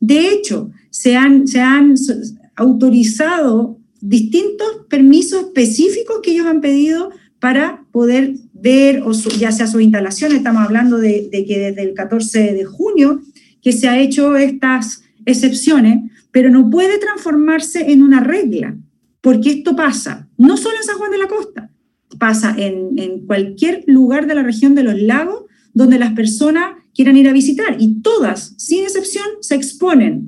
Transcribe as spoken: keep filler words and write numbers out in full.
De hecho, se han, se han autorizado distintos permisos específicos que ellos han pedido para poder ver, o su, ya sea sus instalaciones. Estamos hablando de, de que desde el catorce de junio que se ha hecho estas excepciones, pero no puede transformarse en una regla, porque esto pasa no solo en San Juan de la Costa, pasa en, en cualquier lugar de la región de los lagos donde las personas quieran ir a visitar, y todas, sin excepción, se exponen